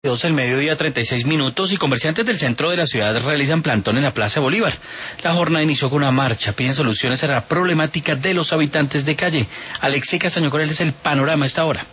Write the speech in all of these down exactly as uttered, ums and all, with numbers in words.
El mediodía treinta y seis minutos y comerciantes del centro de la ciudad realizan plantón en la Plaza Bolívar. La jornada inició con una marcha, piden soluciones a la problemática de los habitantes de calle. Alexei Castaño Corel es el panorama a esta hora.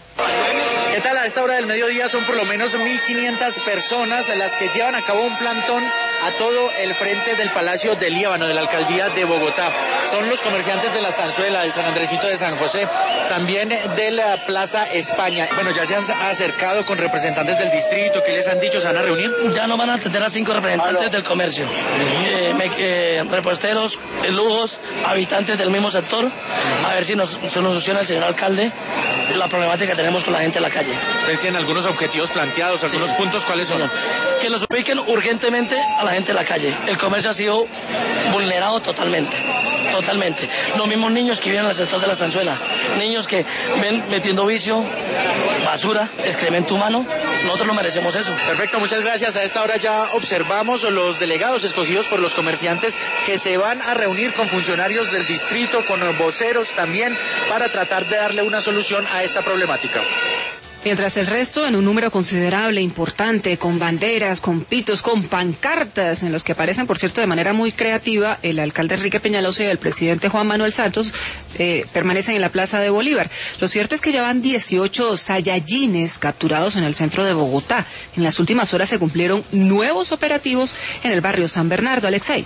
¿Qué tal? A esta hora del mediodía son por lo menos mil quinientas personas las que llevan a cabo un plantón a todo el frente del Palacio del Líbano, de la Alcaldía de Bogotá. Son los comerciantes de la Estanzuela, del San Andresito de San José, también de la Plaza España. Bueno, ya se han acercado con representantes del distrito. ¿Qué les han dicho? ¿Se van a reunir? Ya no van a atender a cinco representantes ¿Aló? del comercio, eh, me, eh, reposteros, eh, lujos, habitantes del mismo sector, a ver si nos soluciona el señor alcalde la problemática que tenemos con la gente en la calle. ¿Ustedes tienen algunos objetivos planteados, algunos sí. puntos? ¿Cuáles son? Señor, que los ubiquen urgentemente a la gente en la calle. El comercio ha sido vulnerado totalmente, totalmente. Los mismos niños que viven en el sector de la Estanzuela, niños que ven metiendo vicio, basura, excremento humano, nosotros no merecemos eso. Perfecto, muchas gracias. A esta hora ya observamos los delegados escogidos por los comerciantes que se van a reunir con funcionarios del distrito, con voceros también, para tratar de darle una solución a esta problemática. Mientras el resto, en un número considerable, importante, con banderas, con pitos, con pancartas, en los que aparecen, por cierto, de manera muy creativa, el alcalde Enrique Peñalosa y el presidente Juan Manuel Santos, eh, permanecen en la Plaza de Bolívar. Lo cierto es que ya van dieciocho sayayines capturados en el centro de Bogotá. En las últimas horas se cumplieron nuevos operativos en el barrio San Bernardo. Alexei.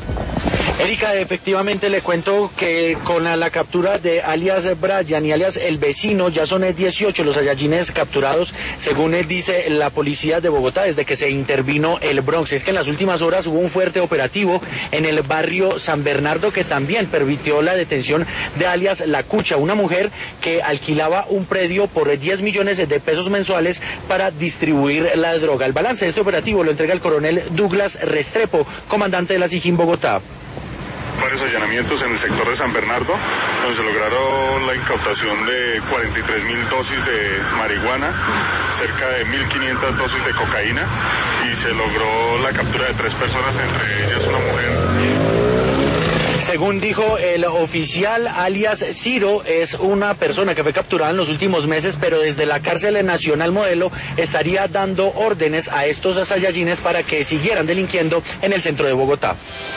Erika, efectivamente le cuento que con la, la captura de alias Brian y alias El Vecino ya son dieciocho los sayayines capturados, según dice la policía de Bogotá, desde que se intervino el Bronx. Es que en las últimas horas hubo un fuerte operativo en el barrio San Bernardo que también permitió la detención de alias La Cucha, una mujer que alquilaba un predio por diez millones de pesos mensuales para distribuir la droga. El balance de este operativo lo entrega el coronel Douglas Restrepo, comandante de la SIJIN Bogotá. Varios allanamientos en el sector de San Bernardo, donde se lograron la incautación de cuarenta y tres mil dosis de marihuana, cerca de mil quinientas dosis de cocaína, y se logró la captura de tres personas, entre ellas una mujer. Según dijo el oficial, alias Ciro es una persona que fue capturada en los últimos meses, pero desde la cárcel nacional Modelo estaría dando órdenes a estos sayayines para que siguieran delinquiendo en el centro de Bogotá.